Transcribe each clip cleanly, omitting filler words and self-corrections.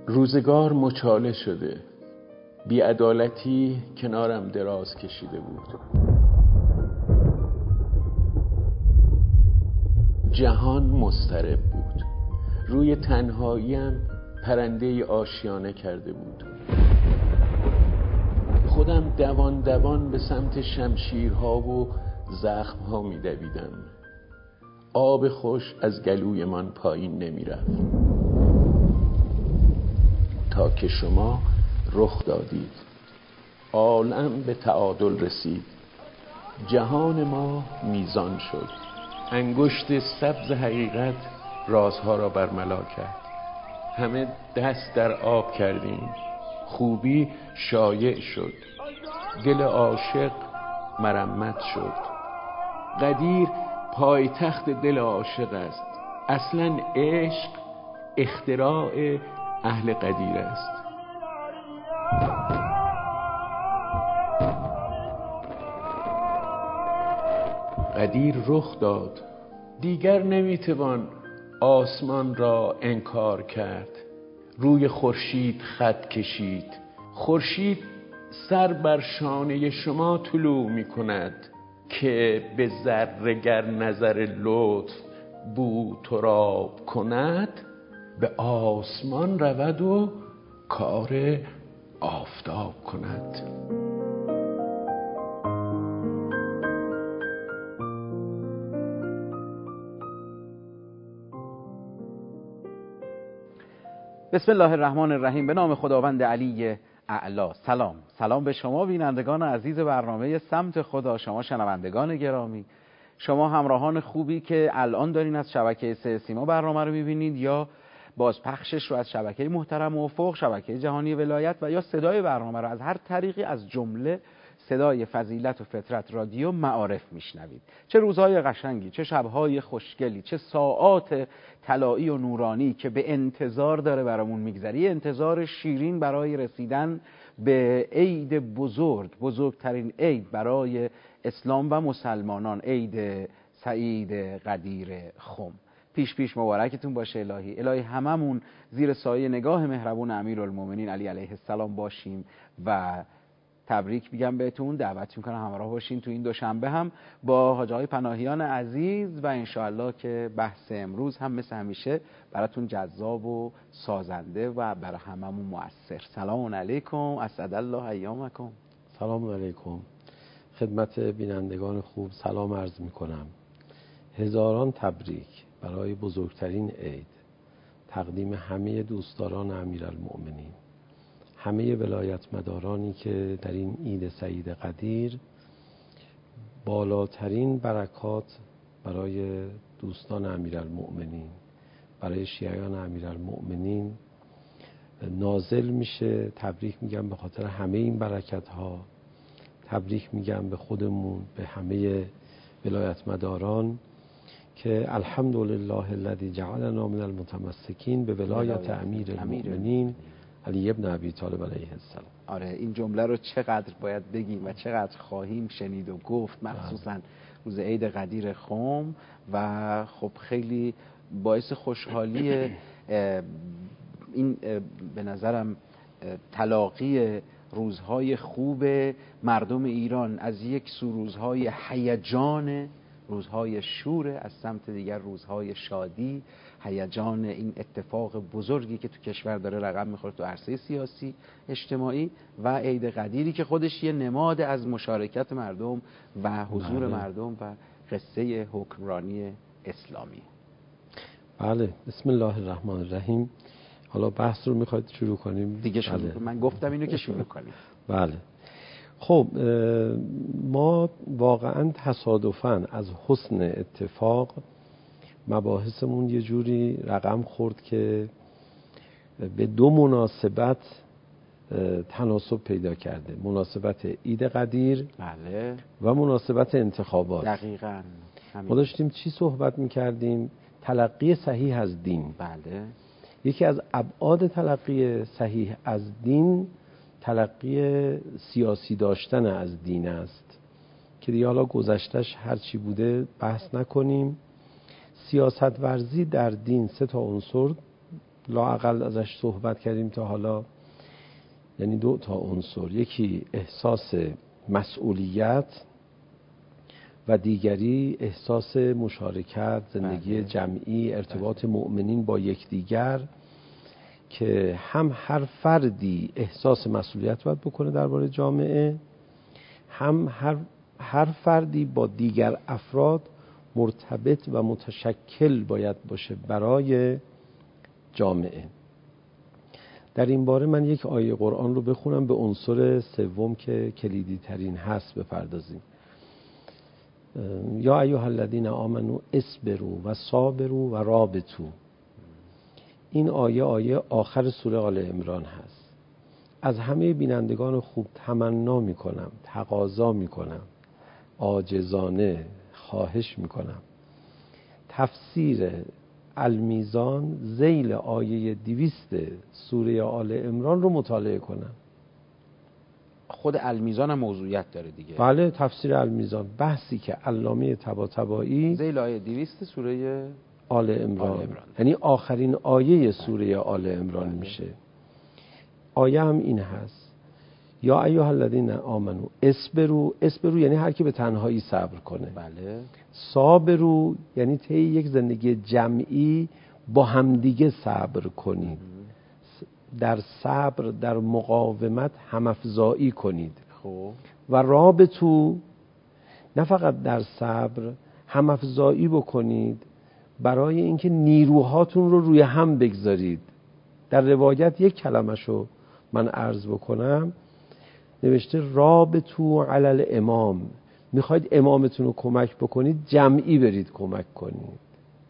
روزگار مچاله شده، بی‌عدالتی کنارم دراز کشیده بود. جهان مضطرب بود، روی تنهاییم پرنده آشیانه کرده بود. خودم دوان دوان به سمت شمشیرها و زخمها می دویدم. آب خوش از گلویمان پایین نمی رفت تا که شما رخ دادید. عالم به تعادل رسید، جهان ما میزان شد. انگشت سبز حقیقت رازها را برملا کرد. همه دست در آب کردیم، خوبی شایع شد، دل عاشق مرمت شد. قدیر پایتخت دل عاشق است. اصلا عشق اختراع اهل قدیر است. قدیر رخ داد، دیگر نمیتوان آسمان را انکار کرد. روی خورشید خط کشید، خورشید سر بر شانه شما طلوع میکند که به ذره گر نظر لطف بو تراب کند. به آسمان رود و کار آفتاب کند. بسم الله الرحمن الرحیم. به نام خداوند علی اعلی. سلام به شما بینندگان عزیز برنامه سمت خدا، شما شنوندگان گرامی، شما همراهان خوبی که الان دارین از شبکه سه سیما برنامه رو میبینید یا بازپخشش رو از شبکه محترم افق، شبکه جهانی ولایت و یا صدای برنامه رو از هر طریقی از جمله صدای فضیلت و فطرت رادیو معارف میشنوید. چه روزهای قشنگی، چه شبهای خوشگلی، چه ساعات طلایی و نورانی که به انتظار داره برامون میگذری. انتظار شیرین برای رسیدن به عید بزرگترین عید برای اسلام و مسلمانان، عید سعید قدیر خم. پیش مبارکتون باشه. الهی هممون زیر سایه نگاه مهربون امیرالمومنین علی علیه السلام باشیم و تبریک میگم بهتون. دعوت میکنم همراه باشین تو این دوشنبه هم با حاج آقای پناهیان عزیز و انشاءالله که بحث امروز هم مثل همیشه براتون جذاب و سازنده و برای هممون مؤثر. سلام علیکم، اسعد الله ایامکم. سلام علیکم خدمت بینندگان خوب، سلام عرض میکنم. هزاران تبریک برای بزرگترین عید تقدیم همه دوستداران امیرالمؤمنین، همه ولایت مدارانی که در این عید سعید قدیر بالاترین برکات برای دوستان امیرالمؤمنین، برای شیعیان امیرالمؤمنین نازل میشه. تبریک میگم به خاطر همه این برکت ها. تبریک میگم به خودمون، به همه ولایت مداران که الحمدلله الذی جعلنا من المتمسکین به ولایت امیرالمؤمنین علی ابن ابی طالب علیه السلام. آره، این جمله رو چقدر باید بگیم و چقدر خواهیم شنید و گفت، مخصوصا روز عید قدیر خم. و خب خیلی باعث خوشحالی این به نظرم تلاقی روزهای خوب مردم ایران، از یک سو روزهای هیجان، روزهای شور، از سمت دیگر روزهای شادی، هیجان این اتفاق بزرگی که تو کشور داره رقم میخوره تو عرصه سیاسی اجتماعی، و عید قدیری که خودش یه نماد از مشارکت مردم و حضور مردم و قصه حکمرانی اسلامی. بله، بسم الله الرحمن الرحیم. حالا بحث رو میخواید شروع کنیم دیگه شروع من گفتم اینو که شروع کنیم. بله. خب ما واقعا تصادفاً از حسن اتفاق مباحثمون یه جوری رقم خورد که به دو مناسبت تناسب پیدا کرده. مناسبت عید قدیر بله و مناسبت انتخابات. دقیقاً ما داشتیم چی صحبت میکردیم؟ تلقی صحیح از دین. بله. یکی از ابعاد تلقی صحیح از دین تلقی سیاسی داشتن از دین است که دیگه حالا گذشتش هر چی بوده بحث نکنیم. سیاست ورزی در دین سه تا عنصر لااقل ازش صحبت کردیم تا حالا، یعنی 2 تا عنصر، یکی احساس مسئولیت و دیگری احساس مشارکت، زندگی جمعی، ارتباط مؤمنین با یکدیگر، که هم هر فردی احساس مسئولیت باید بکنه درباره جامعه، هم هر فردی با دیگر افراد مرتبط و متشکل باید باشه برای جامعه. در این باره من یک آیه قرآن رو بخونم، به عنصر سوم که کلیدی ترین هست بپردازیم. یا ایها الذین آمنوا اصبروا و صابروا و رابطوا. این آیه آخر سوره آل عمران هست. از همه بینندگان خوب تمنا میکنم، تقاضا میکنم، عاجزانه خواهش میکنم تفسیر المیزان ذیل آیه 200 سوره آل عمران رو مطالعه کنم. خود المیزان هم موضوعیت داره دیگه. بله، تفسیر المیزان، بحثی که علامه طباطبایی ذیل آیه 200 سوره آل عمران، یعنی آخرین آیه سوره آل عمران میشه. آیه هم این هست: یا ایها الذین آمنوا اصبروا. اصبروا یعنی هر کی به تنهایی صبر کنه. بله. صابروا یعنی طی یک زندگی جمعی با همدیگه صبر کنید. در صبر، در مقاومت همافزایی کنید. خب. و رابطوا، نه فقط در صبر همافزایی بکنید، برای اینکه نیروهاتون رو روی هم بگذارید. در روایت یک کلمشو من عرض بکنم، نوشته رابطوا علی الامام. میخواید امامتون رو کمک بکنید، جمعی برید کمک کنید.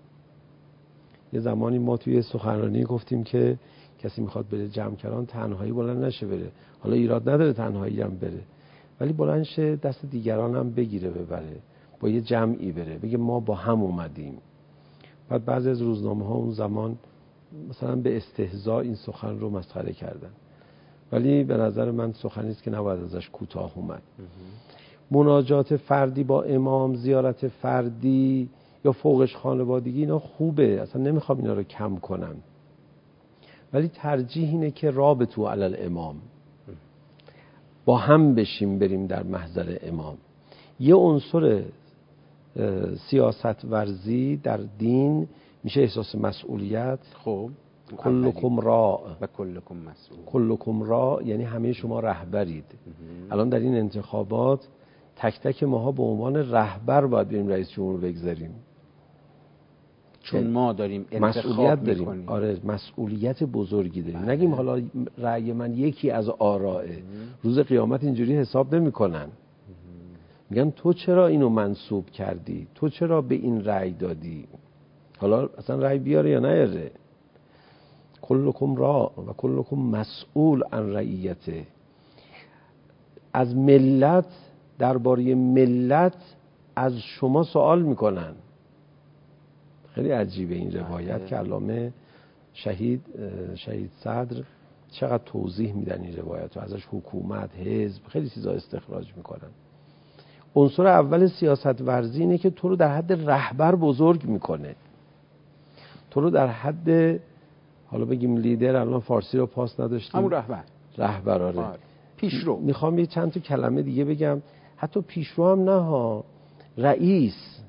یه زمانی ما توی سخنرانی گفتیم که کسی میخواد بره جمع کردن، تنهایی بلند نشه بره. حالا ایراد نداره تنهایی هم بره، ولی بلند شه دست دیگران هم بگیره ببره، با یه جمعی بره، بگه ما با هم اومدیم. بعد بعضی از روزنامه ها اون زمان مثلا به استهزاء این سخن رو مسخره کردن، ولی به نظر من سخنی است که نباید ازش کوتاه اومد. مناجات فردی با امام، زیارت فردی یا فوقش خانوادگی، اینا خوبه، اصلا نمیخوام اینا رو کم کنم، ولی ترجیح اینه که رابطوا علی الامام، با هم بشیم بریم در محضر امام. یه عنصر سیاست ورزی در دین میشه احساس مسئولیت. خب کلکم راع و کلکم مسئول. کلکم راع یعنی همه شما رهبرید. الان در این انتخابات تک تک ماها به عنوان رهبر باید بریم رئیس جمهور بگذاریم، چون ما داریم مسئولیت داریم. میکنیم. آره، مسئولیت بزرگی داریم. نگیم حالا رأی من یکی از آرائه، روز قیامت اینجوری حساب نمی‌کنن. میگن تو چرا اینو منسوب کردی، تو چرا به این رأی دادی، حالا اصلا رأی بیاره یا نیاره. کلکم راع و کلکم مسئول عن رعیته. از ملت، درباره ملت از شما سوال میکنن. خیلی عجیبه این روایت که علامه شهید صدر چقدر توضیح میدن این روایت و ازش حکومت، حزب، خیلی چیزا استخراج میکنن. عنصر اول سیاست ورزی اینه که تو رو در حد رهبر بزرگ میکنه، تو رو در حد، حالا بگیم لیدر، الان فارسی رو پاس نداشتیم، همون رهبر. آره، پیشرو. میخوام یه چند تا کلمه دیگه بگم، حتی پیشرو هم نه ها، رئیس،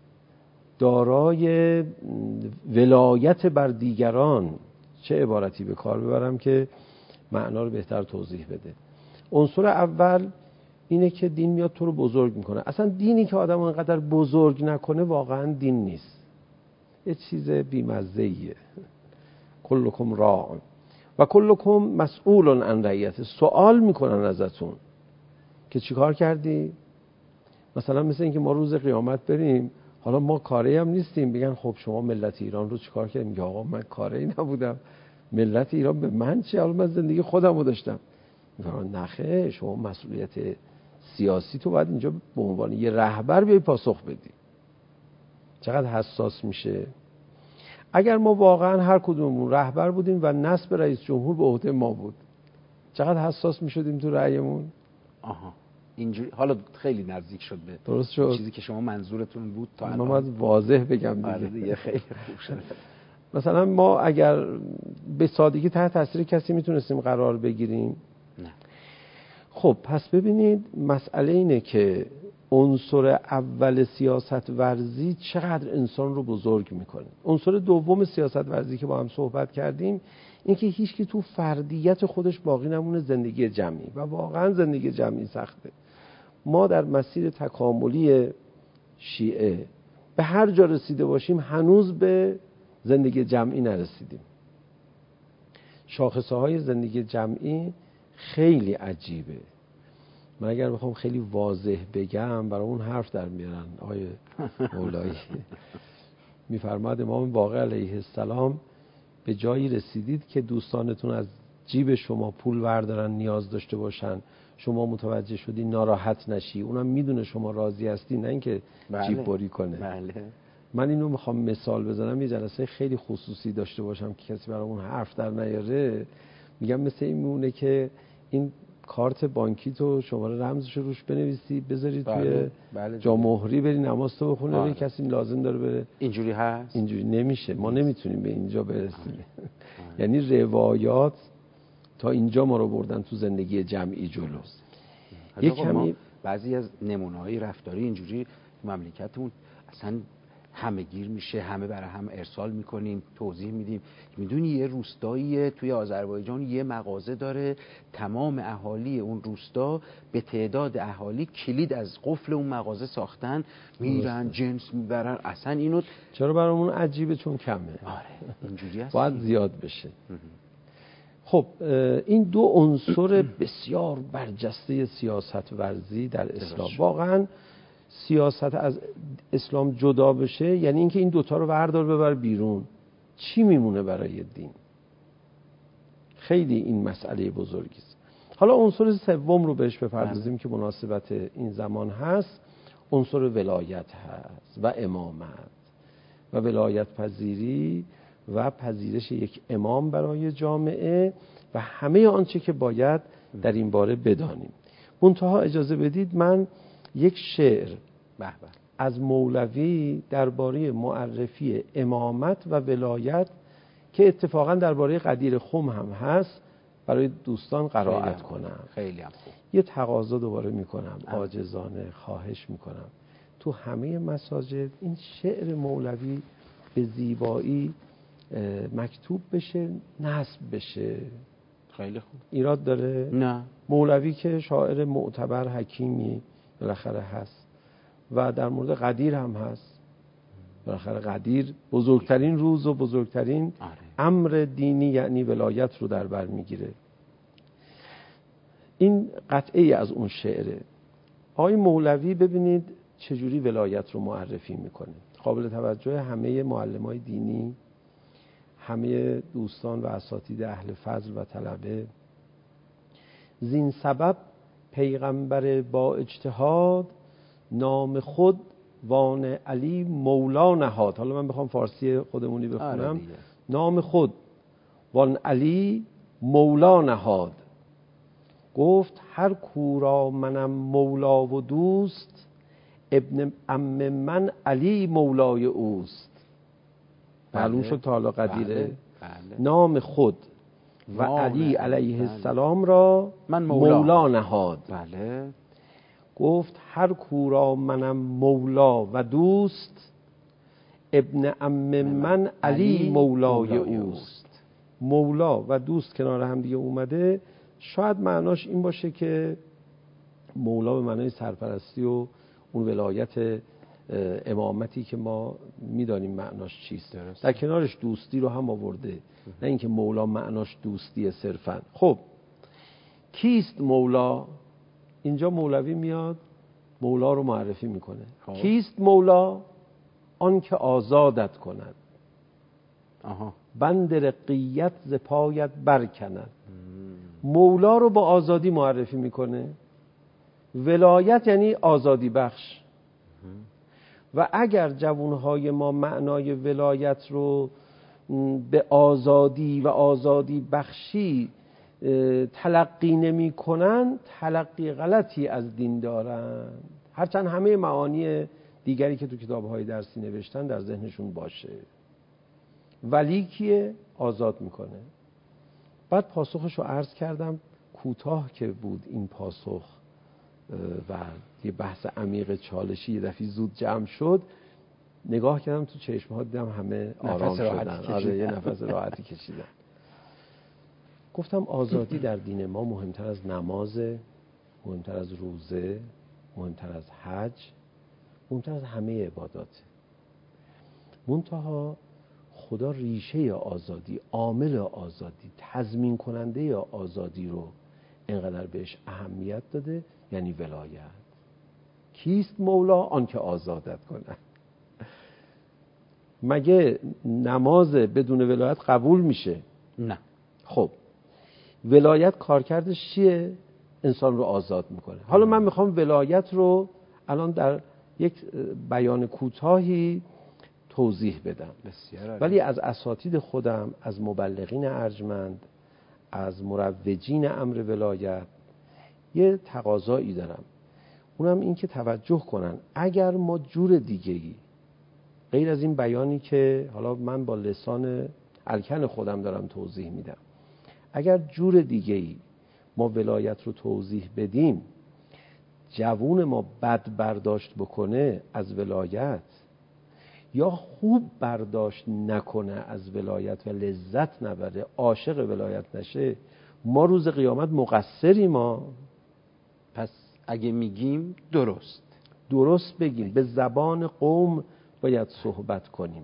دارای ولایت بر دیگران. چه عبارتی به کار ببرم که معنا رو بهتر توضیح بده. عنصر اول اینه که دین میاد تو رو بزرگ میکنه. اصلا دینی که آدم اینقدر بزرگ نکنه واقعا دین نیست، یه چیز بی‌مزه‌ایه. کلکم راع و کلکم مسئول عن رعیته. سوال میکنن ازتون که چیکار کردی. مثلا مثل اینکه ما روز قیامت بریم، حالا ما کاری هم نیستیم، بگن خب شما ملت ایران رو چیکار کردیم؟ میگه آقا من کاری نبودم، ملت ایران به من چه، حالا من زندگی خودم رو داشتم. میگن نخه، شما مسئولیت سیاسی تو باید اینجا به عنوان یه رهبر بیای پاسخ بدی. چقدر حساس میشه. اگر ما واقعا هر کدوممون رهبر بودیم و نصب رئیس جمهور به عهده ما بود، چقدر حساس میشدیم تو رأیمون. اینجوری حالا خیلی نزدیک شد به درست شد چیزی که شما منظورتون بود تا الان. من واضح بگم دیگه خیلی خوب شد. مثلا ما اگر به سادگی تحت تاثیر کسی میتونستیم قرار بگیریم؟ نه. خب پس ببینید مسئله اینه که عنصر اول سیاست ورزی چقدر انسان رو بزرگ میکنه. عنصر دوم سیاست ورزی که با هم صحبت کردیم این که هیچ کی تو فردیت خودش باقی نمونه زندگی جمعی، و واقعا زندگی جمعی سخته. ما در مسیر تکاملی شیعه به هر جا رسیده باشیم هنوز به زندگی جمعی نرسیدیم. شاخصه های زندگی جمعی خیلی عجیبه. من اگر بخوام خیلی واضح بگم برای اون حرف در میارن. آقای مولایی میفرماد امام باقر علیه السلام به جایی رسیدید که دوستانتون از جیب شما پول بردارن نیاز داشته باشن، شما متوجه شدی ناراحت نشی، اونم میدونه شما راضی هستی، نه اینکه جیب بری کنه. بله. من اینو میخوام مثال بزنم، یه جلسه خیلی خصوصی داشته باشم که کسی برای اون حرف در نیاره. میگم مثل این میمونه که این کارت بانکی تو شماره رمزش روش بنویسی بذاری توی جا مهری بری نماز تو بخونه، ببین کسی لازم داره بره. اینجوری هست؟ اینجوری نمیشه، ما نمیتونیم به اینجا برسیم. یعنی روایات تا اینجا ما رو بردن تو زندگی جمعی جلو. یک کمی بعضی از نمونه‌های رفتاری اینجوری مملکتمون اصلا همه گیر میشه، همه برای هم ارسال میکنیم، توضیح میدیم. میدونی یه روستایی توی آذربایجان یه مغازه داره، تمام اهالی اون روستا به تعداد اهالی کلید از قفل اون مغازه ساختن، میرن جنس میبرن. اصلا اینو چرا برامون عجیبه؟ چون کمه. آره اینجوری هست، باید زیاد بشه. خب این دو عنصر بسیار برجسته سیاست ورزی در اسلام. واقعا سیاست از اسلام جدا بشه یعنی اینکه این دوتا رو بردار ببر بیرون، چی میمونه برای دین؟ خیلی این مسئله بزرگی است. حالا عنصر سوم رو بهش بپردازیم که مناسبت این زمان هست. عنصر ولایت هست و امامت و ولایت پذیری و پذیرش یک امام برای جامعه و همه آنچه که باید در این باره بدانیم. منتها اجازه بدید من یک شعر از مولوی درباره معرفی امامت و ولایت که اتفاقا درباره قدیر خم هم هست برای دوستان قرائت کنم. خیلی هم خوب. یه تقاضا دوباره میکنم، عاجزانه خواهش میکنم تو همه مساجد این شعر مولوی به زیبایی مکتوب بشه، نصب بشه. خیلی خوب. ایراد داره؟ نه. مولوی که شاعر معتبر حکیمی بالاخره هست و در مورد قدیر هم هست. بالاخره قدیر بزرگترین روز و بزرگترین امر دینی یعنی ولایت رو در بر میگیره. این قطعی از اون شعره. آقای مولوی ببینید چجوری ولایت رو معرفی میکنه. قابل توجه همه معلمای دینی، همه دوستان و اساتید اهل فضل و طلبه. زین سبب پیغمبر با اجتهاد نام خود وان علی مولا نهاد. حالا من بخوام فارسی خودمونی بخونم. نام خود وان علی مولا نهاد. گفت هر کورا منم مولا و دوست، ابن عم من علی مولای اوست. معلوم شد تا حالا قدیره. نام خود و علی علیه السلام را من مولا نهاد. بله. گفت هر کورا منم مولا و دوست، ابن عم من علی مولای اوست. مولا و دوست کنار هم دیگه اومده. شاید معناش این باشه که مولا به معنای سرپرستی و اون ولایت امامتی که ما میدانیم معناش چیست. در کنارش دوستی رو هم آورده، نه اینکه مولا معناش دوستی صرفا. خب کیست مولا؟ اینجا مولوی میاد مولا رو معرفی میکنه. کیست مولا؟ آن که آزادت کند، بند رقیت ز پایت برکند. مولا رو با آزادی معرفی میکنه. ولایت یعنی آزادی بخش. و اگر جوانهای ما معنای ولایت رو به آزادی و آزادی بخشی تلقی نمی کنن، تلقی غلطی از دین دارن، هرچند همه معانی دیگری که تو کتابهای درسی نوشتن در ذهنشون باشه. ولی کیه؟ آزاد میکنه. بعد پاسخش رو عرض کردم، کوتاه که بود این پاسخ و یه بحث عمیق چالشی یه دفعه زود جمع شد، نگاه کردم تو چشم‌ها، دیدم همه آرام شدن. آره یه نفس راحتی کشیدن. گفتم آزادی در دین ما مهمتر از نماز، مهمتر از روزه، مهمتر از حج، مهمتر از همه عبادات. منتها خدا ریشه آزادی، عامل آزادی، تضمین کننده آزادی رو اینقدر بهش اهمیت داده، یعنی ولایت. کیست مولا؟ آن که آزادت کنه. مگه نماز بدون ولایت قبول میشه؟ نه. خب ولایت کارکردش چیه؟ انسان رو آزاد میکنه. حالا من میخوام ولایت رو الان در یک بیان کوتاهی توضیح بدم. ولی از اساتید خودم، از مبلغین ارجمند، از مروجین امر ولایت یه تقاضایی دارم. اونم این که توجه کنن اگر ما جور دیگه‌ای غیر از این بیانی که حالا من با لسان الکن خودم دارم توضیح میدم، اگر جور دیگه‌ای ما ولایت رو توضیح بدیم، جوون ما بد برداشت بکنه از ولایت یا خوب برداشت نکنه از ولایت و لذت نبره، عاشق ولایت نشه، ما روز قیامت مقصریم. ما پس اگه میگیم درست بگیم. به زبان قوم باید صحبت کنیم،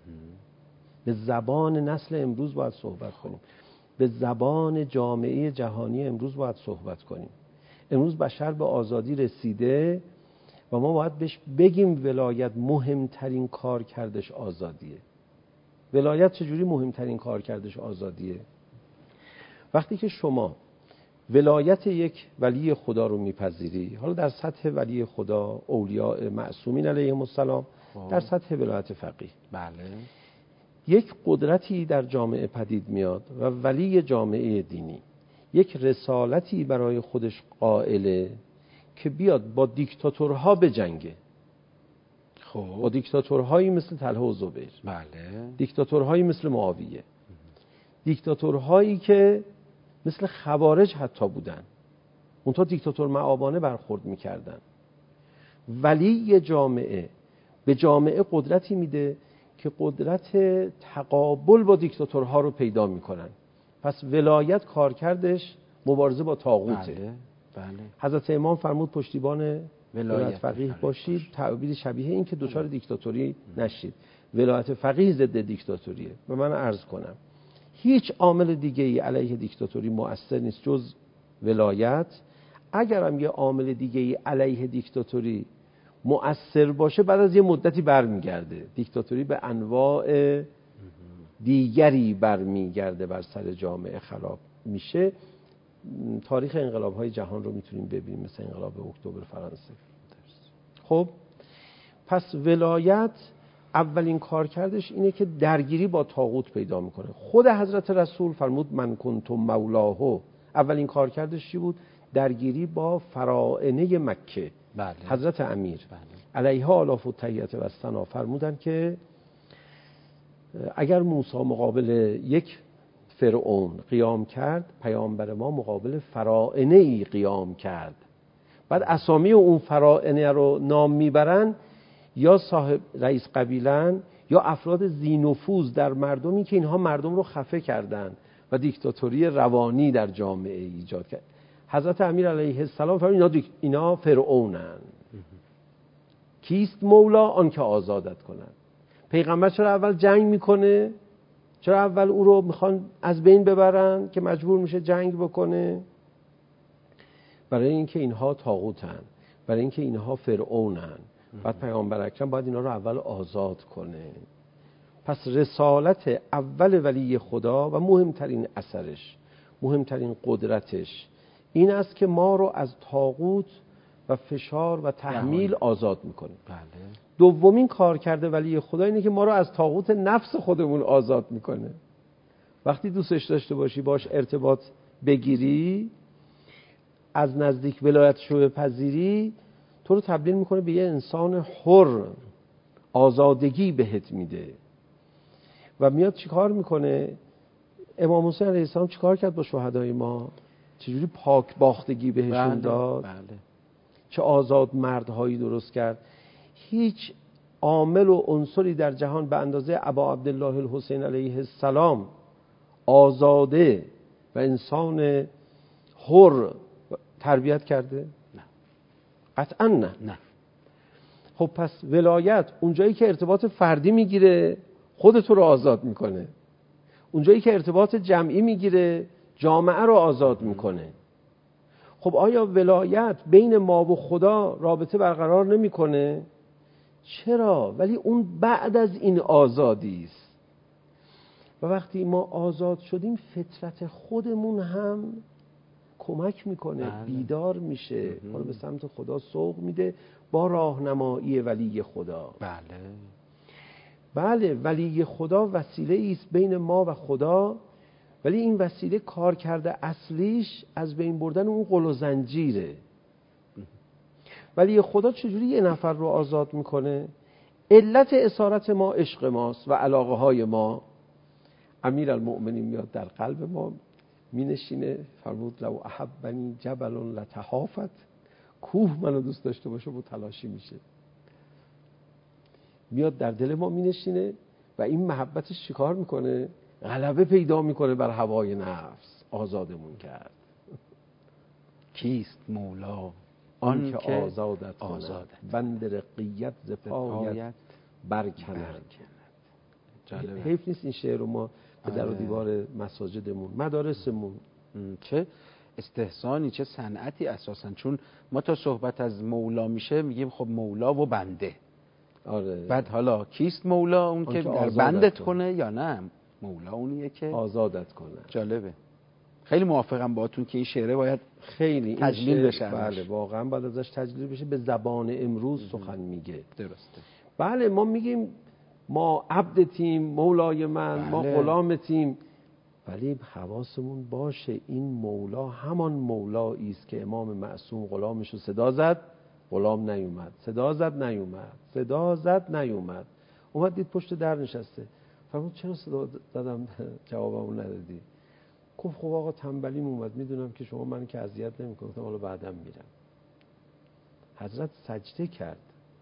به زبان نسل امروز باید صحبت کنیم، به زبان جامعه جهانی امروز باید صحبت کنیم. امروز بشر به آزادی رسیده و ما باید بهش بگیم ولایت مهمترین کار کردش آزادیه. ولایت چجوری مهمترین کار کردش آزادیه؟ وقتی که شما ولایت یک ولی خدا رو میپذیری، حالا در سطح ولی خدا، اولیاء معصومین علیهم السلام، در سطح ولایت فقیه، بله، یک قدرتی در جامعه پدید میاد و ولی جامعه دینی یک رسالتی برای خودش قائله که بیاد با دیکتاتورها بجنگه. خب با دیکتاتورهایی مثل طلحه و زبیر، بله، دیکتاتورهایی مثل معاویه، دیکتاتورهایی که مثل خوارج حتی بودن، اونتا دیکتاتور مآبانه برخورد میکردن. ولی جامعه به جامعه قدرتی میده که قدرت تقابل با دیکتاتورها رو پیدا میکنن. پس ولایت کارکردش مبارزه با طاغوته. بله. حضرت امام فرمود پشتیبان ولایت فقیه باشید، تعبیر شبیه این که دچار دیکتاتوری نشید. ولایت فقیه ضد دیکتاتوریه. و من عرض کنم هیچ عامل دیگه‌ای علیه دیکتاتوری مؤثر نیست جز ولایت. اگرم یه عامل دیگه‌ای علیه دیکتاتوری مؤثر باشه، بعد از یه مدتی برمیگرده. دیکتاتوری به انواع دیگری برمیگرده، بر سر جامعه خراب میشه. تاریخ انقلاب‌های جهان رو میتونیم ببینیم، مثل انقلاب اکتبر فرانسه. خب پس ولایت اولین کار کردش اینه که درگیری با طاغوت پیدا میکنه. خود حضرت رسول فرمود من کنتم مولاه، اولین کار کردش چی بود؟ درگیری با فرائنه مکه. بله. حضرت امیر علیها آلاف التحیة و الثنا فرمودن که اگر موسی مقابل یک فرعون قیام کرد، پیامبر ما مقابل فرائنه ای قیام کرد. بعد اسامی اون فرائنه رو نام میبرن، یا صاحب رئیس قبیلن یا افراد ذی نفوذ در مردمی که اینها مردم رو خفه کردن و دیکتاتوری روانی در جامعه ایجاد کرد. حضرت امیر علیه السلام فرمود اینا فرعونن. کیست مولا؟ آن که آزادت کنن. پیغمبر چرا اول جنگ میکنه؟ چرا اول او رو میخوان از بین ببرن که مجبور میشه جنگ بکنه؟ برای اینکه اینها طاغوتن، برای اینکه اینها فرعونن. بعد پیامبر اکرم باید اینا رو اول آزاد کنه. پس رسالت اول ولی خدا و مهمترین اثرش، مهمترین قدرتش این است که ما رو از طاغوت و فشار و تحمیل آزاد میکنه. بله. دومین کار کرده ولی خدا اینه که ما رو از طاغوت نفس خودمون آزاد میکنه. وقتی دوستش داشته باشی، باش ارتباط بگیری، از نزدیک ولایتشو بپذیری، تو رو تبدیل میکنه به یه انسان حر، آزادگی بهت میده. و میاد چیکار میکنه؟ امام حسین علیه السلام چیکار کرد با شهدای ما؟ چجوری پاک باختگی بهشون داد؟ بله. چه آزاد مردهایی درست کرد. هیچ عامل و عنصری در جهان به اندازه ابا عبدالله الحسین علیه السلام آزاده و انسان حر تربیت کرده؟ نه. قطعا نه. خب پس ولایت اونجایی که ارتباط فردی میگیره خودتو رو آزاد میکنه، اونجایی که ارتباط جمعی میگیره جامعه رو آزاد میکنه. خب آیا ولایت بین ما و خدا رابطه برقرار نمیکنه؟ چرا؟ ولی اون بعد از این آزادی است. و وقتی ما آزاد شدیم فطرت خودمون هم کمک میکنه، بیدار میشه، ما رو به سمت خدا سوق میده با راهنمایی ولی خدا. بله ولی خدا وسیله است بین ما و خدا، ولی این وسیله کار کرده اصلیش از بین بردن اون قل و زنجیره. ولی خدا چجوری یه نفر رو آزاد میکنه؟ علت اسارت ما عشق ماست و علاقه های ما. امیرالمؤمنین میاد در قلب ما مینشینه، فرمود لو احبنی جبل لتحافت، کوه منو دوست داشته باشه با تلاشی میشه. میاد در دل ما مینشینه و این محبتش چیکار میکنه؟ غلبه پیدا میکنه بر هوای نفس، آزادمون کرد. کیست مولا آن که آزادت کند، بند رقیت ز پایت برکند. حیف نیست این شعر رو ما به در و دیوار مساجدمون، مدارسمون، چه استحسانی، چه صنعتی اساساً. چون ما تا صحبت از مولا میشه میگیم خب مولا و بنده. آره. بعد حالا کیست مولا؟ اون که در بندت کنه یا نه مولا اونیه که آزادت کنه. جالبه. خیلی موافقم باهاتون که این شعره باید خیلی تجلیل بشه. بله واقعا باید ازش تجلیل بشه، به زبان امروز سخن میگه. درسته. بله ما میگیم ما عبدتیم مولای من، ما غلامتیم، ولی حواسمون باشه این مولا همان مولایی است که امام معصوم غلامشو صدا زد، غلام نیومد، صدا زد نیومد، صدا زد نیومد، اومد دید پشت در نشسته. فرمود چرا صدا زدم جوابمو ندادی؟ گفت خب آقا تنبلیم اومد، میدونم که شما من که اذیت نمی‌کنید، حالا بعدم میرم. حضرت سجده کرد،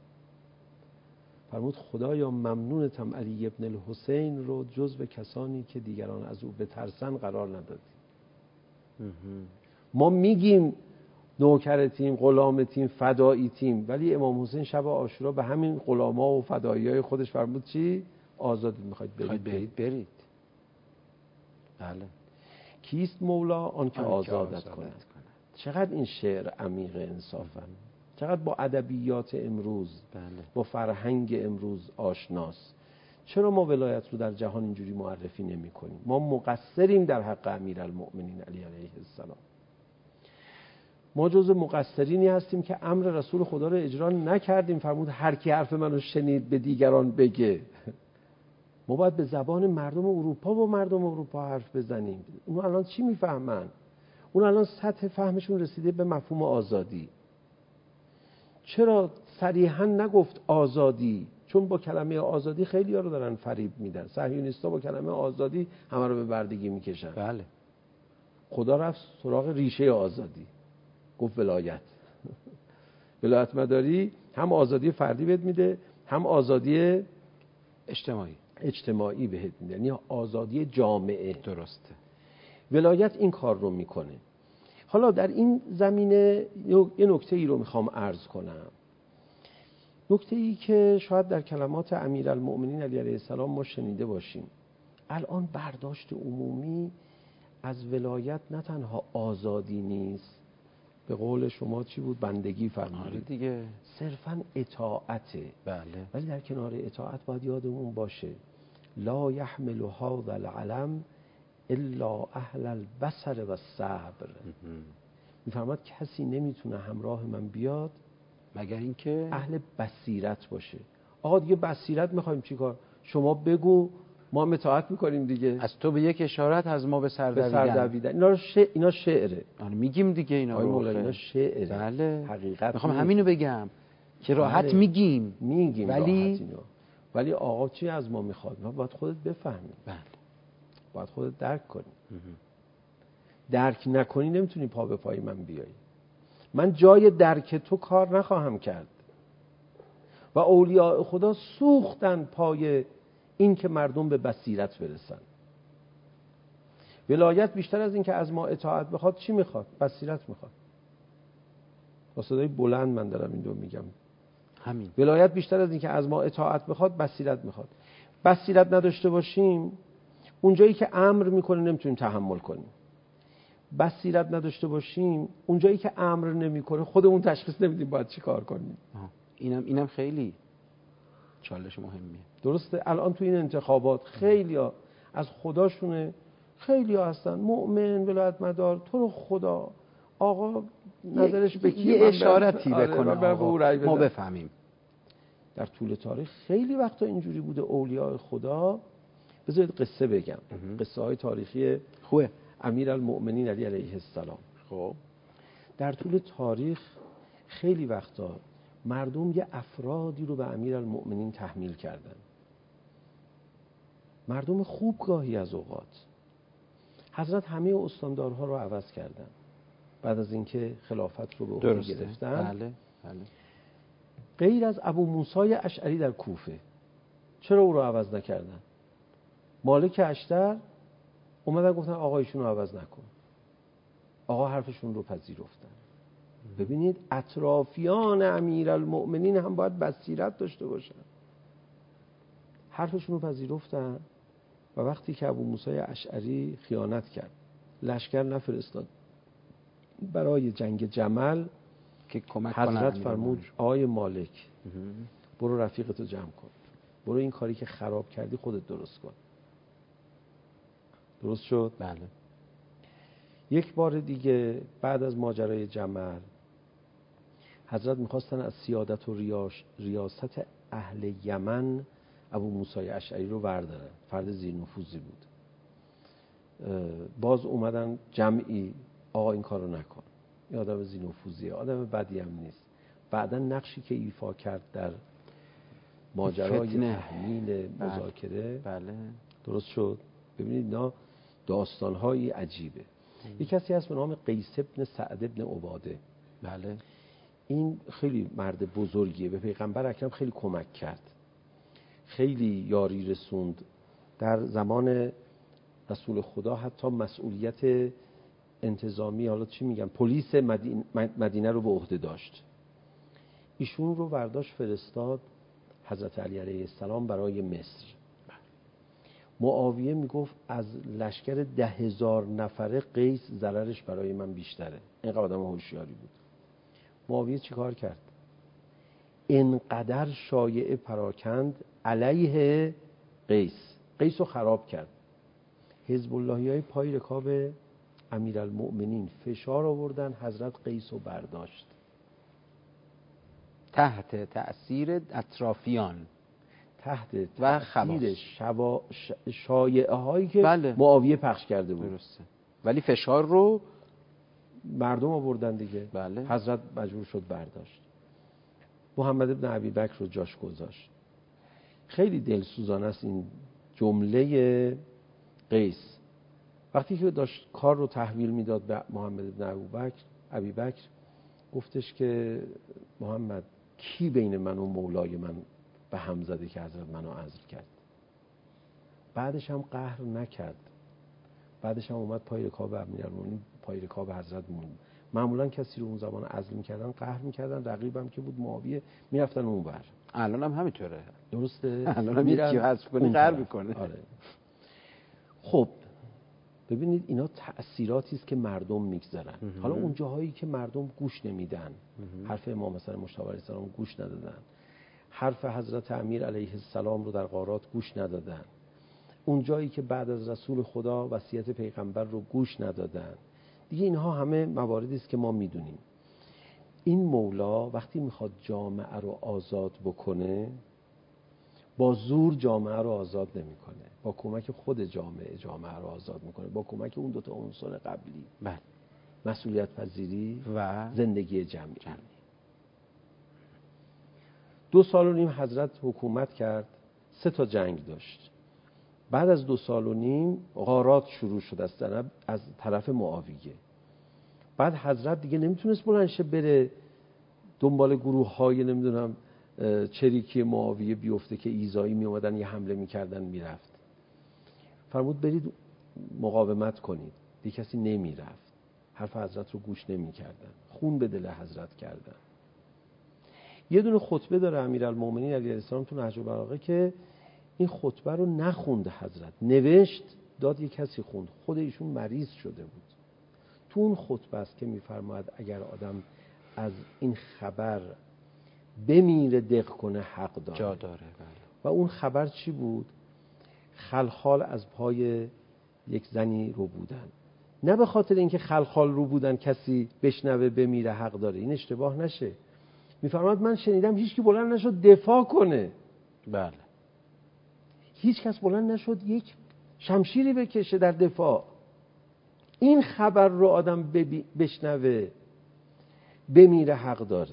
فرمود خدایا ممنونتم علی ابن الحسین رو جزو کسانی که دیگران از او بترسن قرار ندادی. ما میگیم نوکرتیم، غلامتیم، فداییتیم، ولی امام حسین شب عاشورا به همین غلاما و فداییای خودش فرمود چی؟ آزادی میخواید برید. بله. کیست مولا؟ آن که آزادت کند. چقدر این شعر عمیق انصافا، چقدر با ادبیات امروز، با فرهنگ امروز آشناست. چرا ما ولایت رو در جهان اینجوری معرفی نمی کنیم؟ ما مقصریم در حق امیرالمؤمنین علی علیه السلام. ما جز مقصرینی هستیم که امر رسول خدا رو اجرا نکردیم. فرمود هر کی حرف منو شنید به دیگران بگه. ما باید به زبان مردم اروپا با مردم اروپا حرف بزنیم. اون الان چی میفهمن؟ اون الان سطح فهمشون رسیده به مفهوم آزادی. چرا صریحا نگفت آزادی؟ چون با کلمه آزادی خیلی ها رو دارن فریب میدن. صهیونیستا با کلمه آزادی همه رو به بردگی میکشن. بله. خدا رفت سراغ ریشه آزادی، گفت ولایت. ولایت مداری هم آزادی فردی بهت میده، هم آزادی اجتماعی بهت میده، یعنی آزادی جامعه. درسته. ولایت این کار رو میکنه. حالا در این زمینه یه نکته ای رو میخوام عرض کنم. نکته ای که شاید در کلمات امیرالمؤمنین علی علیه السلام ما شنیده باشیم. الان برداشت عمومی از ولایت نه تنها آزادی نیست، به قول شما چی بود؟ بندگی فرمودید دیگه، صرفاً اطاعته. بله. ولی در کنار اطاعت باید یادمون باشه لا یحمل هذا العلم الا اهل البصر و الصبر. میفرماد کسی نمیتونه همراه من بیاد مگر اینکه اهل بصیرت باشه. آقا دیگه بصیرت میخوایم چیکار؟ شما بگو، ما هم اطاعت میکنیم دیگه. از تو به یک اشارت از ما به سر دویدن. اینا شعره. میگیم دیگه اینا رو. اینا شعره. بله. حقیقت میخوام همینو بگم که راحت میگیم ولی راحت اینا. ولی آقا چی از ما میخواد؟ ما باید خودت بفهمی. بله. باید خودت درک کنی. درک نکنی نمیتونی پا به پای من بیایی. من جای درک تو کار نخواهم کرد. و اولیاء خدا سوختن پای این که مردم به بصیرت برسن. ولایت بیشتر از این که از ما اطاعت بخواد چی میخواد؟ بصیرت میخواد. با صدای بلند من دارم این رو میگم. همین. ولایت بیشتر از این که از ما اطاعت بخواد بصیرت میخواد. بصیرت نداشته باشیم اونجایی که امر میکنه نمیتونیم تحمل کنیم. بصیرت نداشته باشیم اونجایی که امر نمیکنه خودمون تشخیص نمیدیم باید چی کار کنیم. اینم خیلی چالش مهمیه. درسته. الان تو این انتخابات خیلیا از خداشونه، خیلیا هستن مؤمن ولایت مدار تو رو خدا آقا نظرش به کی؟ یه اشارتی بکنه ما بفهمیم. در طول تاریخ خیلی وقتا اینجوری بوده. اولیاء خدا، بذارید قصه بگم، قصه های تاریخی خوبه. امیرالمؤمنین علی علیه السلام. خب در طول تاریخ خیلی وقتا مردم یه افرادی رو به امیرالمؤمنین تحمیل کردن. مردم خوب گاهی از اوقات. حضرت همه استاندارها رو عوض کردن بعد از اینکه خلافت رو به عهده گرفتن. بله بله. غیر از ابو موسی اشعری در کوفه. چرا او رو عوض نکردن؟ مالک اشتر اومدن گفتن آقا ایشون رو عوض نکن. آقا حرفشون رو پذیرفتن. ببینید اطرافیان امیرالمؤمنین هم باید بصیرت داشته باشن. حرفشون رو پذیرفتن و وقتی که ابو موسی اشعری خیانت کرد، لشکر نفرستاد برای جنگ جمل که کمک حضرت فرمود آقای مالک برو رفیقتو جمع کن، برو این کاری که خراب کردی خودت درست کن. درست شد؟ بله. یک بار دیگه بعد از ماجرای جمل حضرت میخواستن از سیادت و ریاست اهل یمن ابو موسی اشعری رو بردارن. فرد زیرنفوذی بود. باز اومدن جمعی آقا این کارو نکن، این آدم زیرنفوذیه، آدم بدی هم نیست. بعدا نقشی که ایفا کرد در ماجرای تحمیل مذاکره. بله. درست شد. ببینید اینا داستان‌های عجیبه. یک کسی هست به نام قیس ابن سعد ابن عباده. بله. این خیلی مرد بزرگیه، به پیغمبر اکرم خیلی کمک کرد، خیلی یاری رسوند. در زمان رسول خدا حتی مسئولیت انتظامی، حالا چی میگم، پلیس مدینه رو به عهده داشت. ایشون رو برداشت فرستاد حضرت علی علیه السلام برای مصر. معاویه میگفت از لشکر 10,000 نفره قیس ضررش برای من بیشتره. این آدم هوشیاری بود. معاویه چی کار کرد؟ اینقدر شایعه پراکند علیه قیس رو خراب کرد. حزب اللهی های پای رکاب امیرالمؤمنین فشار آوردن، حضرت قیس رو برداشت تحت تأثیر اطرافیان، تحت تأثیر شایعه هایی که بله. معاویه پخش کرده بود. درسته. ولی فشار رو مردم آوردن دیگه. بله. حضرت مجبور شد برداشت. محمد ابن ابی بکر رو جاش گذاشت. خیلی دلسوزانه است این جمله قیس. وقتی که داشت کار رو تحویل میداد به محمد ابن ابی بکر گفتش که محمد کی بین من و مولای من به هم زده که حضرت منو عزل کرد؟ بعدش هم قهر نکرد. بعدش هم اومد پای رکاب امیرالمومنین، پای رکاب حضرت موند. معمولا کسی رو اون زمان عزل میکردن، قهر میکردن، رقیبم که بود معاویه میرفتن اون بر. الان هم همینطوره. درسته. الان هم یکی حذف کنی قهر میکنه. آره. خب ببینید اینا تأثیراتی است که مردم میگذارن. حالا اون جاهایی که مردم گوش نمیدن، حرف امام مثلا مجتبی علیه السلام گوش ندادن، حرف حضرت امیر علیه السلام رو در غارات گوش ندادن، اون جایی که بعد از رسول خدا وصیت پیغمبر رو گوش ندادن، دیگه اینها همه مواردی است که ما میدونیم. این مولا وقتی میخواد جامعه رو آزاد بکنه با زور جامعه رو آزاد نمیکنه، با کمک خود جامعه رو آزاد میکنه، با کمک اون دوتا عنصر قبلی. بله. مسئولیت پذیری و زندگی جمعی. 2.5 سال حضرت حکومت کرد. 3 جنگ داشت. بعد از 2 سال و نیم غارات شروع شد از طرف معاویه. بعد حضرت دیگه نمیتونست بلند شه بره دنبال گروه های نمیدونم چریکی معاویه بیفته که ایذایی می اومدن یه حمله میکردن میرفت. فرمود برید مقاومت کنید. دیگه کسی نمیرفت، حرف حضرت رو گوش نمیکردن، خون به دل حضرت کردن. یه دونه خطبه داره امیرالمومنین علیه السلام تو نهج البلاغه که این خطبه رو نخوند حضرت، نوشت داد یه کسی خوند، خود ایشون مریض شده بود. تو اون خطبه است که میفرماید اگر آدم از این خبر بمیره دق کنه حق داره. جا داره. و اون خبر چی بود؟ خلخال از پای یک زنی رو بودن. نه به خاطر اینکه خلخال رو بودن کسی بشنوه بمیره حق داره، این اشتباه نشه. میفرماید من شنیدم هیچ کی بلند نشد دفاع کنه. بله. هیچ کس بلند نشد یک شمشیری بکشه در دفاع. این خبر رو آدم بشنوه بمیره حق داره.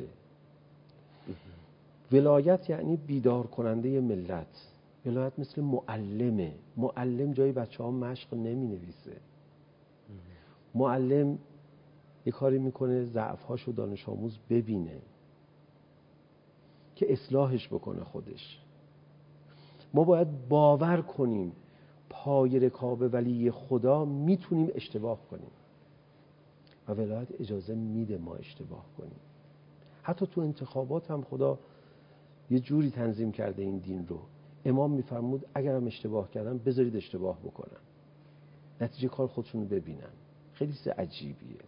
ولایت یعنی بیدار کننده ملت. ولایت مثل معلمه. معلم جای بچه ها مشق نمی نویسه. معلم یه کاری میکنه ضعف‌هاشو دانش آموز ببینه که اصلاحش بکنه خودش. ما باید باور کنیم پای رکاب ولی خدا میتونیم اشتباه کنیم و ولایت اجازه میده ما اشتباه کنیم. حتی تو انتخابات هم خدا یه جوری تنظیم کرده این دین رو. امام میفرمود اگرم اشتباه کردن بذارید اشتباه بکنن، نتیجه کار خودشون رو ببینن. خیلی عجیبیه.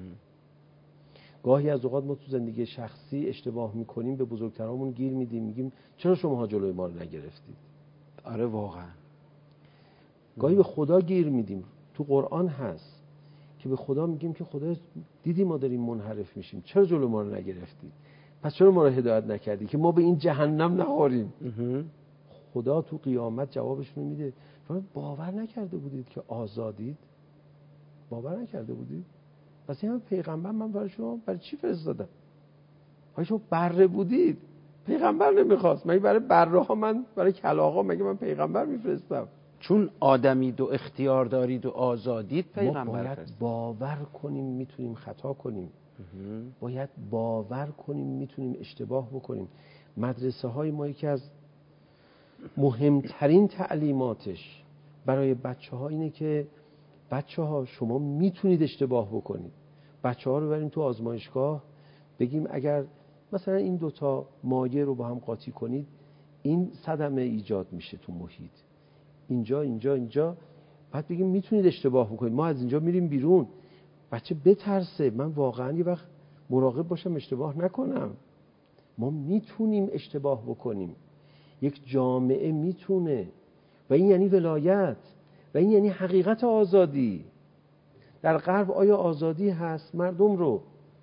گاهی از اوقات ما تو زندگی شخصی اشتباه میکنیم، به بزرگترامون گیر میدیم، میگیم چرا شماها جلوی ما رو نگرفتید؟ آره واقعا. گاهی به خدا گیر میدیم. تو قرآن هست که به خدا میگیم که خدا دیدی ما داریم منحرف میشیم، چرا جلوی ما رو نگرفتید؟ پس چرا ما رو هدایت نکردی که ما به این جهنم نخوریم؟ خدا تو قیامت جوابشون میده. باور نکرده بودید که آزادید؟ باور نکرده بودید؟ پس این پیغمبر من برای شما برای چی فرستادم؟ آیا شما بره بودید؟ پیغمبر نمیخواست. مگه برای بره ها من برای کلاغا مگه من پیغمبر میفرستم؟ چون آدمید و اختیار دارید و آزادید پیغمبر ما باید باور کنیم میتونیم خطا کنیم. باید باور کنیم میتونیم اشتباه بکنیم. مدرسه های ما یکی از مهمترین تعلیماتش برای بچه ها اینه که بچه ها شما میتونید اشتباه بکنید. بچه ها رو بریم تو آزمایشگاه بگیم اگر مثلا این 2 مایع رو با هم قاطی کنید این صدمه ایجاد میشه تو محیط، اینجا بعد بگیم میتونید اشتباه بکنید. ما از اینجا میریم بیرون، بچه بترسه من واقعا یه وقت مراقب باشم اشتباه نکنم. ما میتونیم اشتباه بکنیم. یک جامعه میتونه و این یعنی ولایت و این یعنی حقیقت آزادی. در غرب آیا آزادی هست؟ مردم رو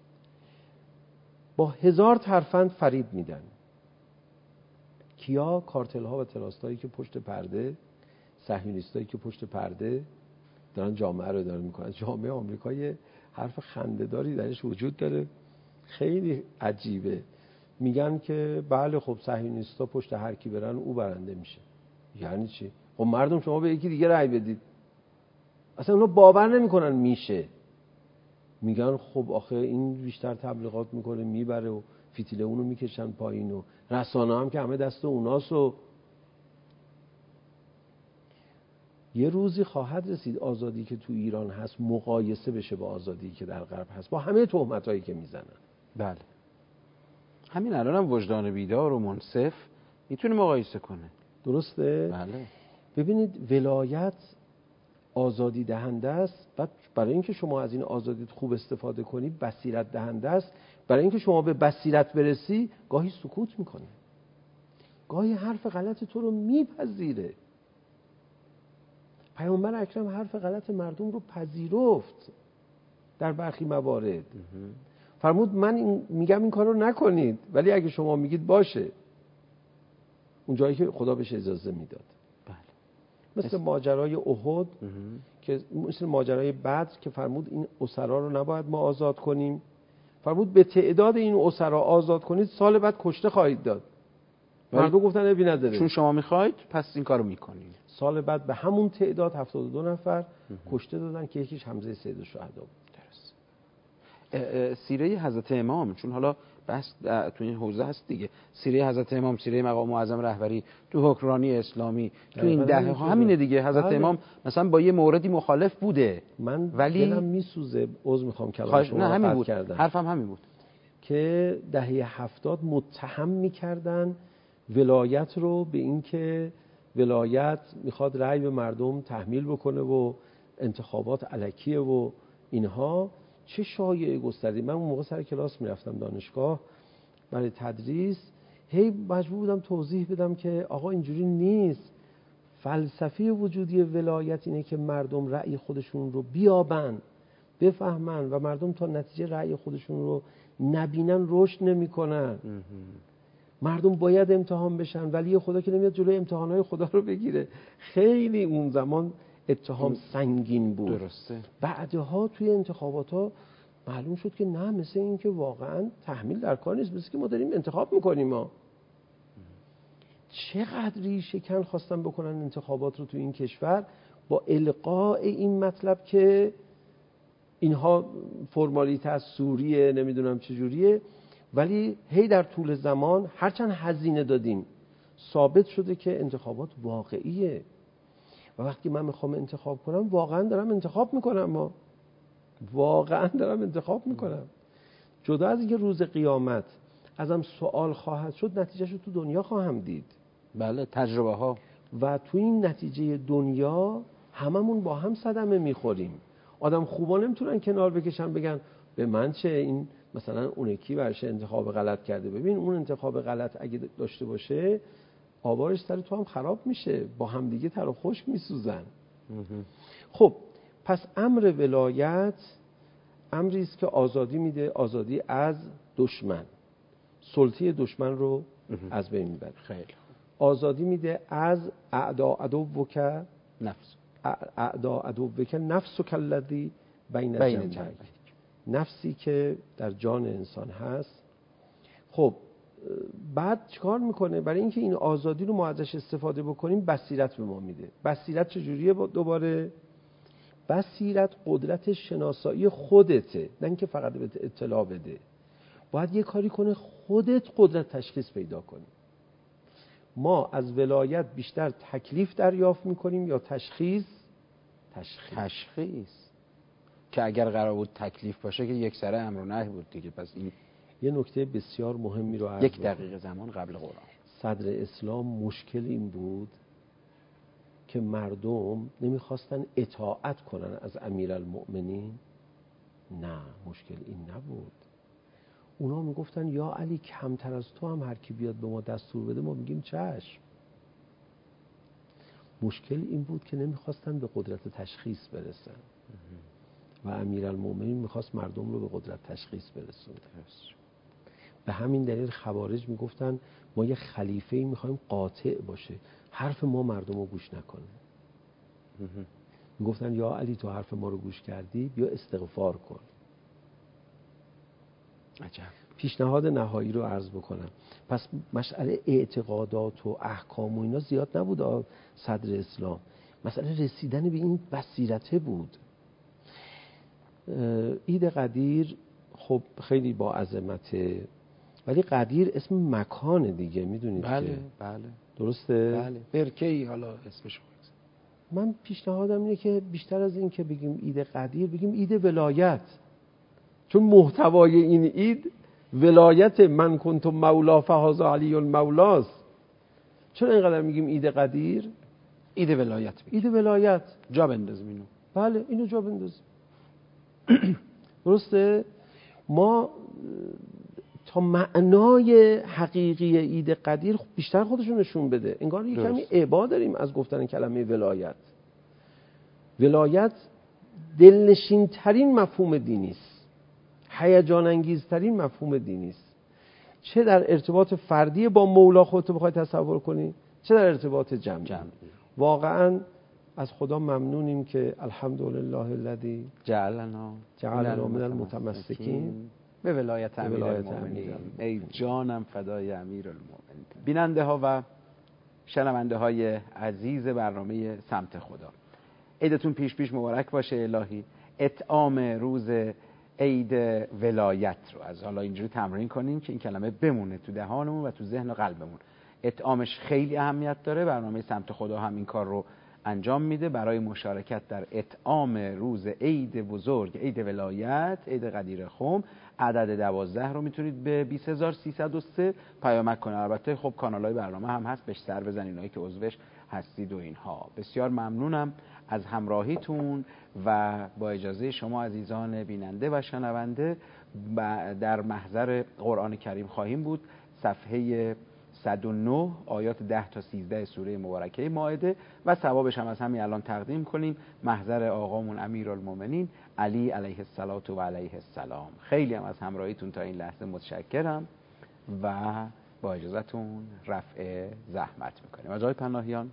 با 1000 ترفند فریب میدن. کیا؟ کارتل ها و تراستایی که پشت پرده، صهیونیستایی که پشت پرده دارن جامعه رو اداره میکنن. جامعه آمریکایی حرف خنده‌داری درش وجود داره، خیلی عجیبه. میگن که بله خب صهیونیستا پشت هر کی برن او برنده میشه. یعنی چی؟ خب مردم شما به یکی دیگه رأی بدید. اصلا اونا باور نمیکنن میشه. میگن خب آخه این بیشتر تبلیغات میکنه میبره و فتیله اونو میکشن پایین و رسانه هم که همه دست اوناست. و یه روزی خواهد رسید آزادی که تو ایران هست مقایسه بشه با آزادی که در غرب هست با همه تهمتایی که میزنن. بله. همین الان هم وجدان بیدار و منصف میتونه مقایسه کنه. درسته؟ بله. ببینید ولایت آزادی دهنده است. بعد برای اینکه شما از این آزادیت خوب استفاده کنی بصیرت دهنده است. برای اینکه شما به بصیرت برسی گاهی سکوت میکنه، گاهی حرف غلط تو رو میپذیره. پیامبر اکرم حرف غلط مردم رو پذیرفت در برخی موارد. فرمود من میگم این کار رو نکنید ولی اگه شما میگید باشه. اون جایی که خدا بهش اجازه میداد. مثل ماجرای احد که مثل ماجرای بدر که فرمود این اسرا رو نباید ما آزاد کنیم. فرمود به تعداد این اسرا آزاد کنید سال بعد کشته خواهید داد. مردم گفتن ابی نداره، چون شما میخواید پس این کارو میکنید. سال بعد به همون تعداد 72 نفر کشته دادن که یکیش حمزه سید الشهدا بود. سیره حضرت امام، چون حالا بحث تو این حوزه هست دیگه، سیره حضرت امام، سیره مقام معظم رهبری تو حکمرانی اسلامی تو این دهه ها همینه دیگه. حضرت امام مثلا با یه موردی مخالف بوده، ولی دلم میسوزه، عذر میخوام کلام شما رو قطع کردم، حرفم همین بود که دهه 70 متهم میکردن ولایت رو به این که ولایت میخواد رأی به مردم تحمیل بکنه و انتخابات الکیه و اینها. چه شایعه گسترده. من اون موقع سر کلاس میرفتم دانشگاه برای تدریس، هی مجبور بودم توضیح بدم که آقا اینجوری نیست، فلسفه وجودی ولایت اینه که مردم رأی خودشون رو بیابن، بفهمن، و مردم تا نتیجه رأی خودشون رو نبینن رشد نمیکنن. مردم باید امتحان بشن، ولی خدا که نمیاد جلوی امتحانهای خدا رو بگیره. خیلی اون زمان اتهام سنگین بود. درسته. بعدها توی انتخابات ها معلوم شد که نه، مثل این که واقعا تحمیل در کار نیست، مثل که ما داریم انتخاب میکنیم. ما چقدری شکن خواستن بکنن انتخابات رو تو این کشور با القاء این مطلب که اینها فرمالیته از سوریه، نمیدونم چجوریه، ولی هی در طول زمان هرچند هزینه دادیم ثابت شده که انتخابات واقعیه. و وقتی من میخوام انتخاب کنم واقعا دارم انتخاب میکنم، واقعا دارم انتخاب میکنم. جدا از اینکه روز قیامت ازم سوال خواهد شد، نتیجهش رو تو دنیا خواهم دید. بله، تجربه ها. و تو این نتیجه دنیا هممون با هم صدمه میخوریم. آدم خوبا نمیتونن کنار بکشن بگن به من چه، این مثلا اون یکی برش انتخاب غلط کرده. ببین اون انتخاب غلط اگه داشته باشه آوارش سر تو هم خراب میشه، با هم دیگه تر و خشک میسوزن. خب پس امر ولایت امری است که آزادی میده، آزادی از دشمن، سلطه دشمن رو از بین میبره. خیلی آزادی میده از اعدا عدوک نفس، اعدا عدوک نفسک الذی بین جنبیک، نفسی که در جان انسان هست. خب بعد چیکار میکنه؟ برای اینکه این آزادی رو ما ازش استفاده بکنیم بصیرت به ما میده. بصیرت چجوریه؟ دوباره بصیرت قدرت شناسایی خودته، نه اینکه فقط به اطلاع بده. باید یه کاری کنه خودت قدرت تشخیص پیدا کنی. ما از ولایت بیشتر تکلیف دریافت میکنیم یا تشخیص که اگر قرار بود تکلیف باشه که یک سره امر و نهی بود دیگه. پس این یه نکته بسیار مهمی رو عرض یک دقیقه زمان قبل قرآن. صدر اسلام مشکل این بود که مردم نمیخواستن اطاعت کنن از امیرالمؤمنین. نه، مشکل این نبود. اونا میگفتن یا علی کمتر از تو هم هر کی بیاد به ما دستور بده ما میگیم چشم. مشکل این بود که نمیخواستن به قدرت تشخیص برسن و امیرالمؤمنین میخواست مردم رو به قدرت تشخیص برسونه. به همین دلیل خوارج میگفتن ما یه خلیفه‌ای میخوایم قاطع باشه، حرف ما مردم رو گوش نکنه. میگفتن یا علی تو حرف ما رو گوش کردی، بیا استغفار کن. عجب. پیشنهاد نهایی رو عرض بکنم. پس مسئله اعتقادات و احکام و اینا زیاد نبود صدر اسلام، مسئله رسیدن به این بصیرته بود. عید قدیر خب خیلی با عظمته، ولی قدیر اسم مکانه دیگه، میدونید بله که بله درسته؟ بله، برکه‌ای حالا اسمش. من پیشنهادم اینه که بیشتر از این که بگیم عید قدیر بگیم عید ولایت، چون محتوای این عید ولایت من کنت مولا فهذا علی المولاست. چرا اینقدر میگیم عید قدیر؟ عید ولایت بگیم. عید ولایت جا بندازیم اینو. بله اینو جا بندازیم. درسته؟ ما تا معنای حقیقی عید قدیر بیشتر خودشون نشون بده. انگار یک کمی ابا داریم از گفتن کلمه ولایت. ولایت دلنشین ترین مفهوم دینی است، هیجان انگیز ترین مفهوم دینی است. چه در ارتباط فردی با مولا خودت بخوای تصور کنی، چه در ارتباط جمعی. واقعا از خدا ممنونیم که الحمدلله الذی جعلنا من المتمسکین. به ولایت امیرالمومنین. ای جانم فدای امیرالمومنین. بیننده ها و شنونده های عزیز برنامه سمت خدا، عیدتون پیش مبارک باشه الهی. اطعام روز عید ولایت رو از حالا اینجوری تمرین کنیم که این کلمه بمونه تو دهانمون و تو ذهن و قلبمون. اطعامش خیلی اهمیت داره. برنامه سمت خدا هم این کار رو انجام میده. برای مشارکت در اطعام روز عید بزرگ، عید ولایت، عید قدیر خم، عدد 12 رو میتونید به 20303 پیامک کنید. البته خب کانال‌های برنامه هم هست، بهش سر بزنید اونایی که عضوش هستید و اینها. بسیار ممنونم از همراهیتون و با اجازه شما عزیزان بیننده و شنونده در محضر قرآن کریم خواهیم بود. صفحه 109 آیات 10 تا 13 سوره مبارکه مائده و ثوابش هم از همین الان تقدیم کنیم. محضر آقامون امیرالمومنین علی علیه الصلاه و علیه السلام. خیلی هم از همراهیتون تا این لحظه متشکرم و با اجازهتون رفع زحمت میکنیم. آقای پناهیان،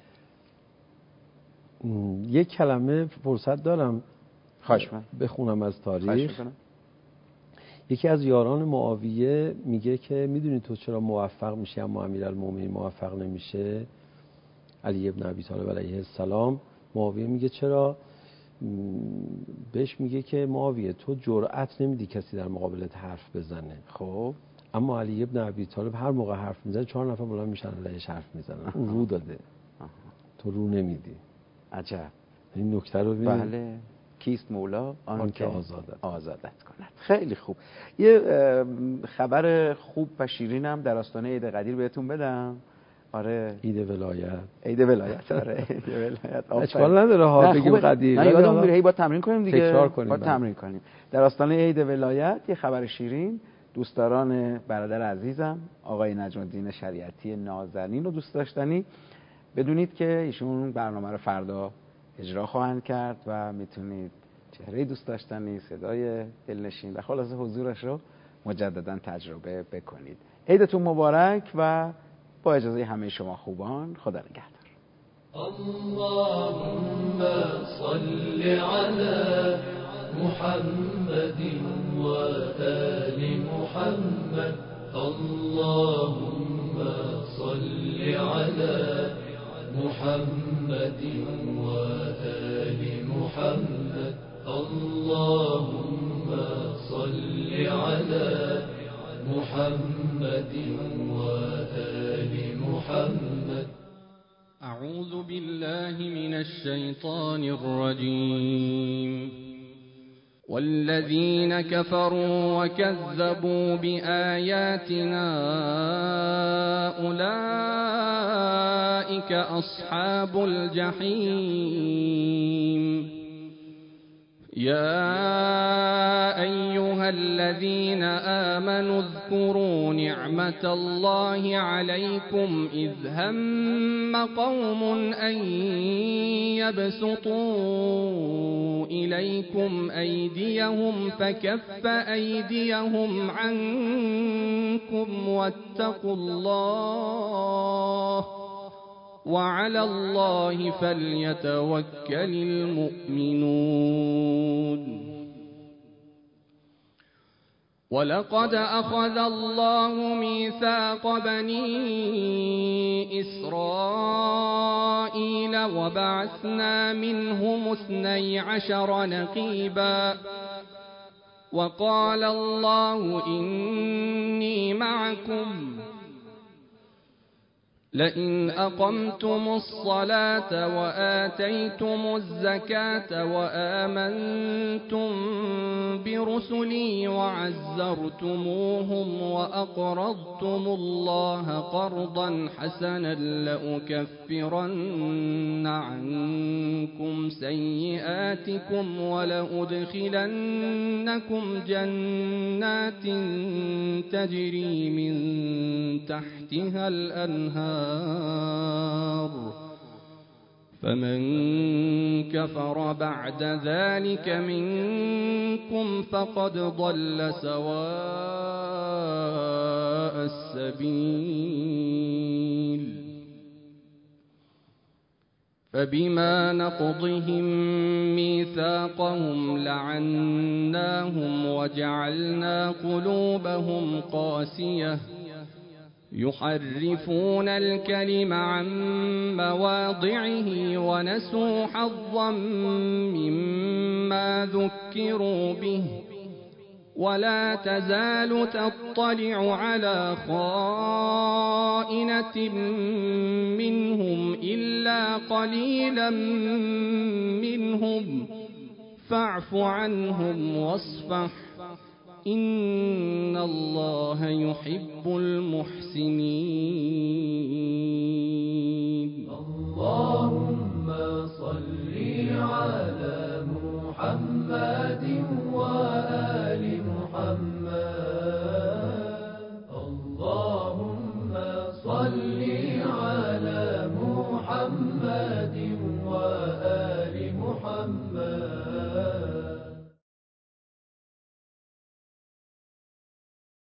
یک کلمه فرصت دارم خواهش بخونم از تاریخ. یکی از یاران معاویه میگه که میدونی تو چرا موفق میشی اما امیرالمومنین موفق نمیشه؟ علی ابن ابی طالب علیه السلام. معاویه میگه چرا؟ بهش میگه که معاویه تو جرأت نمیدی کسی در مقابلت حرف بزنه. خب اما علی ابن ابی طالب هر موقع حرف میزنه 4 نفر بلند میشن علیهش حرف میزنن. اون رو داده، تو رو نمیدی. عجب. این نکته رو ببین. بله. کیست مولا؟ آنکه آزادت کند. خیلی خوب. یه خبر خوب و شیرینم در آستانه عید قدیر بهتون بدم. آره، عید ولایت. آره عید ولایت. اشکال نداره ها بگیم قدیر. نه یادم میره، با تمرین کنیم دیگه. تکرار کنیم. با تمرین کنیم. در آستانه عید ولایت یه خبر شیرین. دوستداران برادر عزیزم آقای نجم الدین شریعتی نازنین و دوست داشتنی، بدونید که ایشون برنامه رو فردا اجرا خواهند کرد و میتونید چهره دوست داشتنی، صدای دلنشین و خلاصه حضورش رو مجددا تجربه بکنید. عیدتون مبارک و با اجازه همه شما خوبان، خدا نگهدار. اللهم صل على محمد و آل محمد. اللهم صل على محمد و آل محمد. اللهم صل على محمد و آل محمد. أعوذ بالله من الشيطان الرجيم. والذين كفروا وكذبوا بآياتنا أولئك أصحاب الجحيم. يا أيها الذين آمنوا اذكروا نعمة الله عليكم إذ هم قوم أن يبسطوا إليكم أيديهم فكف أيديهم عنكم واتقوا الله وعلى الله فليتوكل المؤمنون. ولقد أخذ الله ميثاق بني إسرائيل وبعثنا منهم 12 نقيبا وقال الله إني معكم لئن أقمتم الصلاة وآتيتم الزكاة وآمنتم برسلي وعزرتموهم وأقرضتم الله قرضا حسنا لأكفرن عنكم سيئاتكم ولأدخلنكم جنات تجري من تحتها الأنهار فمن كفر بعد ذلك منكم فقد ضل سواء السبيل. فبما نقضهم ميثاقهم لعناهم وجعلنا قلوبهم قاسية يحرفون الكلم عن مواضعه ونسوا حظا مما ذكروا به ولا تزال تطلع على خائنة منهم إلا قليلا منهم فاعف عنهم واصفح إن الله يحب المحسنين.